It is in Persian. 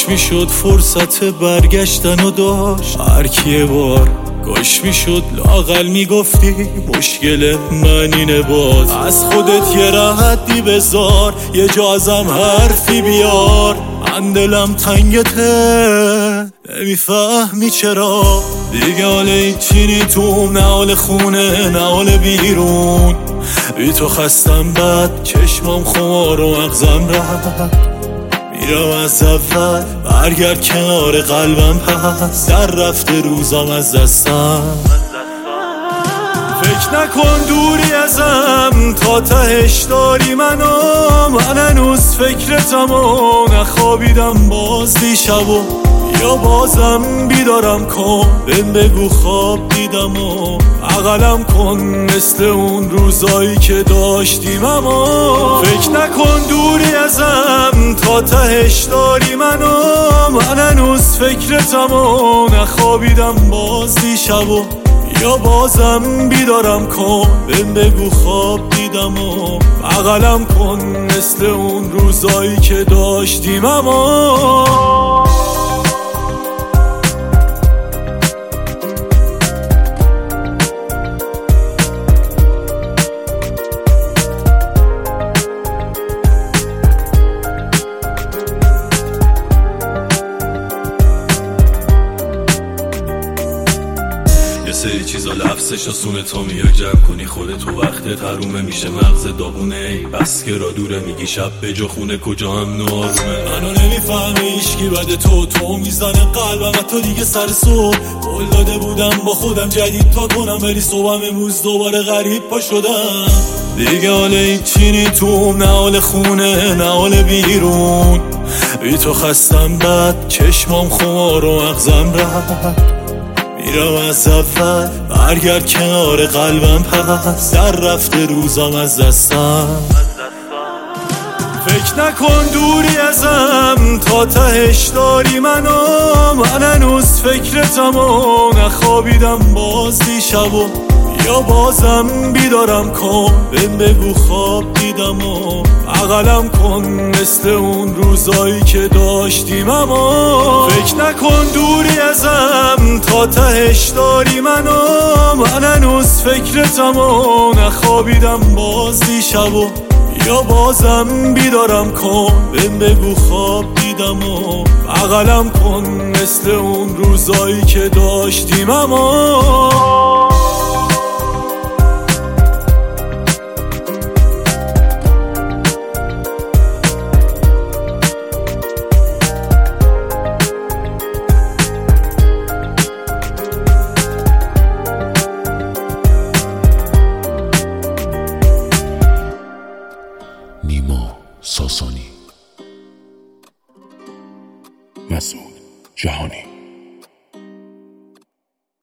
کاش میشد فرصت برگشتن و داشت هر کی بار کاش میشد لااقل میگفتی مشکل من اینه باز از خودت یه راحتی بذار یه جا ازم حرفی بیار من دلم تنگته نمیفهمی چرا دیگه حال هیچی نی تو نه حال خونه نه حال بیرون بی تو خستم بد چشمام خمار و مغزم رد میرم از اول برگرد کنار قلبم پس در رفته روزام از دستم فکر نکن دوری ازم تا تهش داری منو من هنوز فکرتم و نخوابیدم باز دیشب و یا بازم بیدارم کن بهم بگو خواب دیدم و بغلم کن مثل اون روزایی که داشتیم اما فکر نکن دوری ازم تا تهش داری منو من هنوز فکرتم و نخوابیدم باز دیشب و یا بازم بیدارم کن بهم بگو خواب دیدم و بغلم کن مثل اون روزایی که داشتیم اما یه سری چیزا لفظش آسونه تا میای جمع کنی خودتو وقتت حرومه میشه مغز داغونه ای بس که را دوره میگی شب به جا خونه کجا هم نارومه منو نمیفهمی هیچکی بده تو میزنه قلبم و تو دیگه سر صبح قول داده بودم با خودم جدید تا کنم ولی صبحم امروز دوباره غریب پا شدم دیگه حال هیچی نی تو نه حال خونه نه حال بیرون بی تو خستم بد چشمام خمار و مغزم رد میرم از اول برگرد کنار قلبم پس در رفته روزام از دستم فکر نکن دوری ازم تا تهش داری منو من هنوز فکرتم و نخوابیدم باز دیشب و یا بازم بیدارم کن بهم بگو خواب دیدم و بغلم کن مثل اون روزایی که داشتیم اما فکر نکن دوری ازم تا تهش داری منو من هنوز فکرتم و نخوابیدم باز دیشب و یا بازم بیدارم کن بهم بگو خواب دیدم و بغلم کن مثل اون روزایی که داشتیم اما نیما ساسانی، مسعود جهانی.